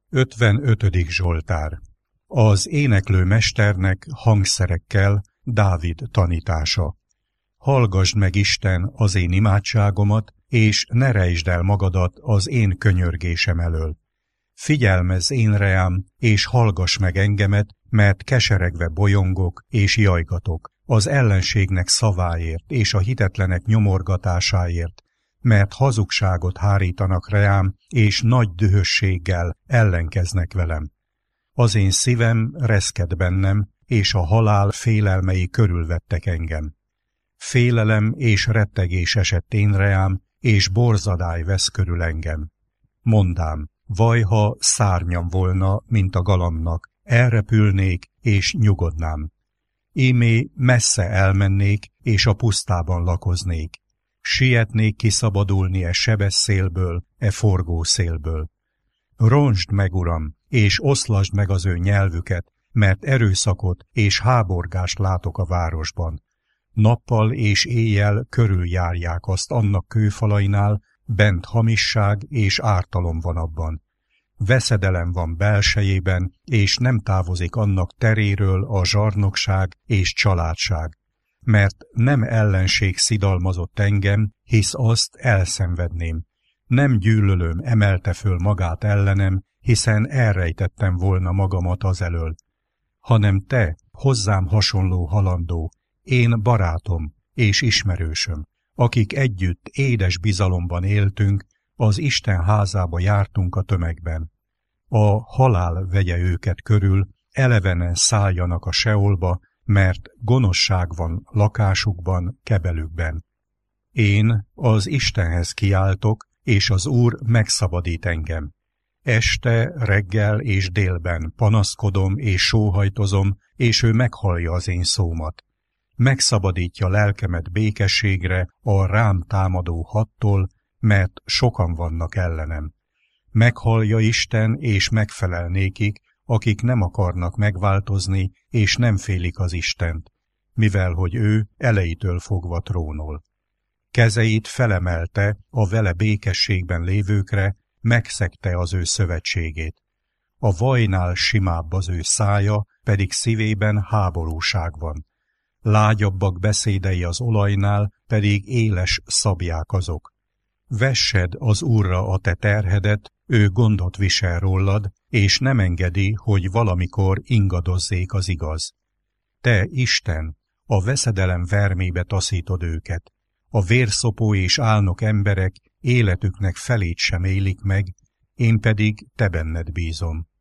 55. Zsoltár. Az éneklő mesternek hangszerekkel Dávid tanítása. Hallgasd meg, Isten, az én imádságomat, és ne rejtsd el magadat az én könyörgésem elől. Figyelmezz én reám, és hallgass meg engemet, mert keseregve bolyongok és jajgatok, az ellenségnek szaváért és a hitetlenek nyomorgatásáért, mert hazugságot hárítanak reám, és nagy dühösséggel ellenkeznek velem. Az én szívem reszked bennem, és a halál félelmei körülvettek engem. Félelem és rettegés esett én reám, és borzadály vesz körül engem. Mondám, vaj, ha szárnyam volna, mint a galambnak, elrepülnék, és nyugodnám. Ímé messze elmennék, és a pusztában lakoznék. Sietnék kiszabadulni e sebes szélből, e forgó szélből. Rontsd meg, Uram, és oszlasd meg az ő nyelvüket, mert erőszakot és háborgást látok a városban. Nappal és éjjel körüljárják azt annak kőfalainál, bent hamisság és ártalom van abban. Veszedelem van belsejében, és nem távozik annak teréről a zsarnokság és családság. Mert nem ellenség szidalmazott engem, hisz azt elszenvedném. Nem gyűlölöm emelte föl magát ellenem, hiszen elrejtettem volna magamat azelől. Hanem te, hozzám hasonló halandó, én barátom és ismerősöm, akik együtt édes bizalomban éltünk, az Isten házába jártunk a tömegben. A halál vegye őket körül, elevenen szálljanak a seolba, mert gonoszság van lakásukban, kebelükben. Én az Istenhez kiáltok, és az Úr megszabadít engem. Este, reggel és délben panaszkodom és sóhajtozom, és ő meghallja az én szómat. Megszabadítja lelkemet békességre a rám támadó hattól, mert sokan vannak ellenem. Meghallja Isten, és megfelel nékik, akik nem akarnak megváltozni, és nem félik az Istent, mivel hogy ő elejétől fogva trónol. Kezeit felemelte a vele békességben lévőkre, megszegte az ő szövetségét. A vajnál simább az ő szája, pedig szívében háborúság van. Lágyabbak beszédei az olajnál, pedig éles szabják azok. Vessed az Úrra a te terhedet, ő gondot visel rólad, és nem engedi, hogy valamikor ingadozzék az igaz. Te, Isten, a veszedelem vermébe taszítod őket. A vérszopó és álnok emberek életüknek felét sem élik meg, én pedig te benned bízom.